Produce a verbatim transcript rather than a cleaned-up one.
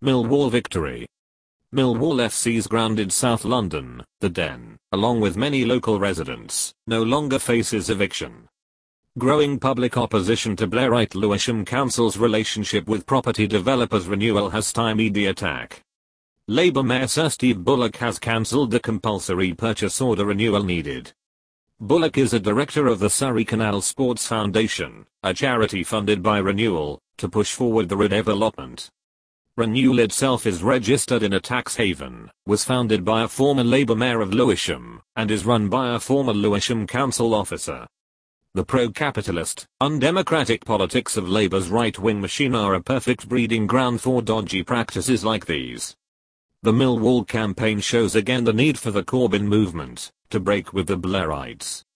Millwall victory. Millwall F C's grounded South London, the Den, along with many local residents, no longer faces eviction. Growing public opposition to Blairite Lewisham Council's relationship with property developers renewal has stymied the attack. Labour Mayor Sir Steve Bullock has cancelled the compulsory purchase order renewal needed. Bullock is a director of the Surrey Canal Sports Foundation, a charity funded by Renewal, to push forward the redevelopment. Renewal itself is registered in a tax haven, was founded by a former Labour mayor of Lewisham, and is run by a former Lewisham council officer. The pro-capitalist, undemocratic politics of Labour's right-wing machine are a perfect breeding ground for dodgy practices like these. The Millwall campaign shows again the need for the Corbyn movement to break with the Blairites.